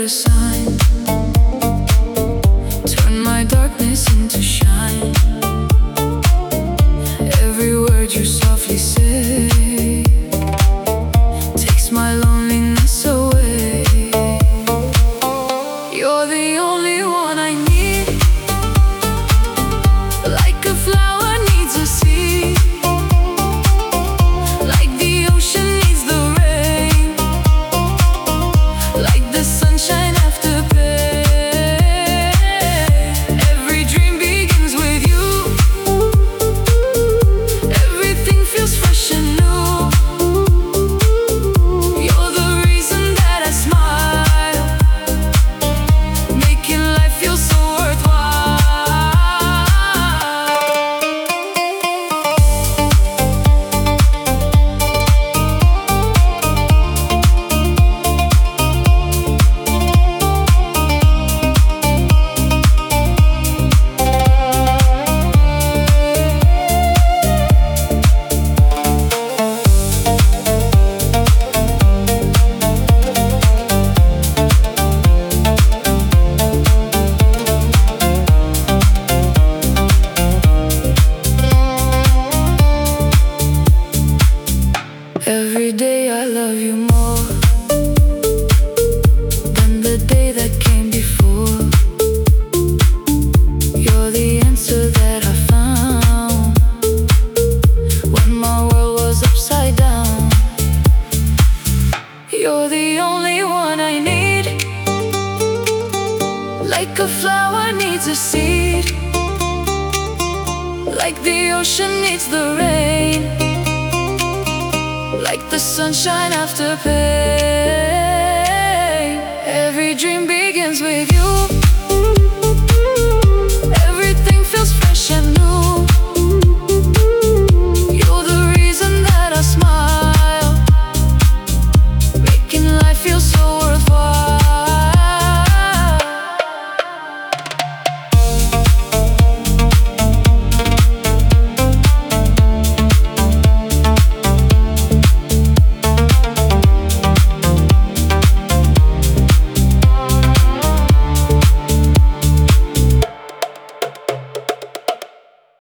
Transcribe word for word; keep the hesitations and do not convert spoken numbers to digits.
a sign. Turn my darkness into shine. Every word you softly say takes my loneliness away. You're the only one I need, like a flower needs a seed, like the ocean needs the rain, like the sunshine after pain. Every dream begins with you. Everything feels fresh and new. You're the reason that I smile, making life feel so Every day I love you more than the day that came before. You're the answer that I found when my world was upside down. You're the only one I need, like a flower needs a seed, like the ocean needs the rain, like the sunshine after pain. Every dream begins with you.